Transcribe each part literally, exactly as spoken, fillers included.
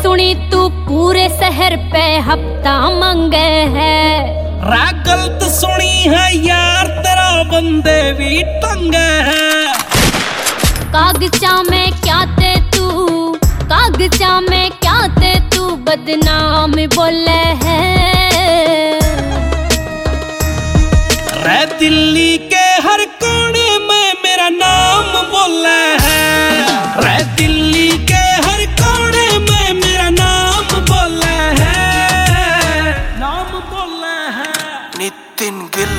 सुनी तू पूरे शहर पे हफ्ता मंगे है। रा गलत सुनी है यार, तेरा बंदे भी टंगे है। कागजा में क्या ते तू, कागजा में क्या ते तू बदनाम बोले है। रे दिल्ली के हर कोने में मेरा नाम बोले है। रे दिल्ली के हर कोने में मेरा नाम बोले है, नाम बोले है। नितिन गिल।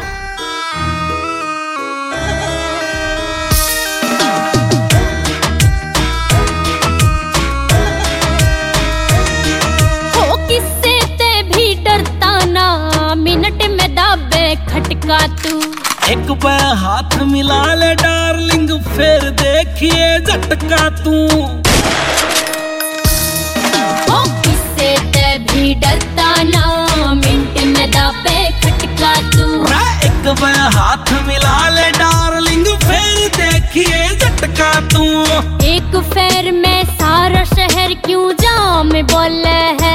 हो किससे ते भी डरता ना, मिनट में दाबे खटका तू। एक बार हाथ मिला ले डार्लिंग, फिर देखिए झटका तू। ओ किससे ते भी डरता ना, मिनट में दाबे खटका तू। एक बार हाथ मिला ले डार्लिंग, फिर देखिए झटका तू। एक फेर में सारा शहर क्यों जाम बोले है।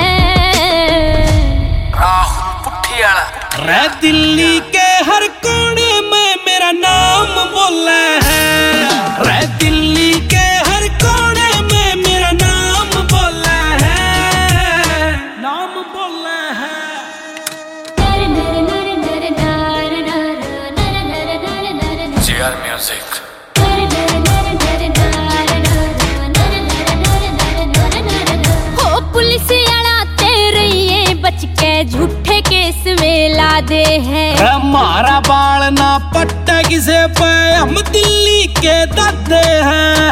राहुल पुठियाला। रे दिल्ली के हर कोने में मेरा नाम बोले है। रे दिल्ली के हर कोने में मेरा नाम बोले है, नाम बोले है। JR music. हो पुलिस वाला तेरे ये बच के झूठे केस में ला दे है। हमारा बाल ना पट्टा किसे पे, हम दिल्ली के दादे हैं।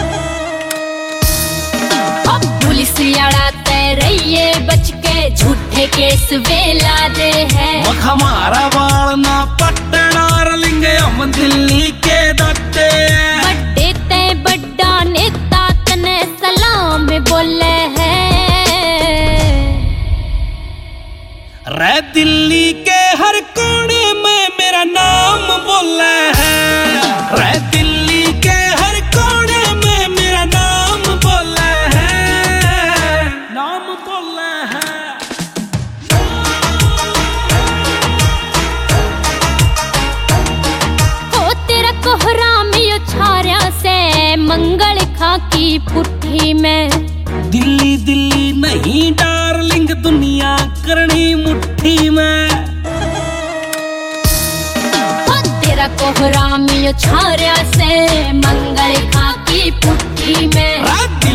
हो पुलिस वाला तेरे ये बच के झूठे केस में ला दे है। हमारा बाल ना पट्टा डार्लिंग, हम दिल्ली के दादे हैं। बड़े ते बड़ा नेता तने सलाम बोले है। रे दिल्ली के हर कोने में मेरा नाम बोले है। रे दिल्ली के हर कोने में मेरा नाम बोले है, नाम बोले है। हो तेरा कोहराम यो छारिया से मंगल खा की पुट्ठी में। दिल्ली दिल्ली नहीं डार्लिंग, दुनिया करनी मुट्ठी में। हो तेरा कोहराम यो छारिया से मंगल खा की पुट्ठी में।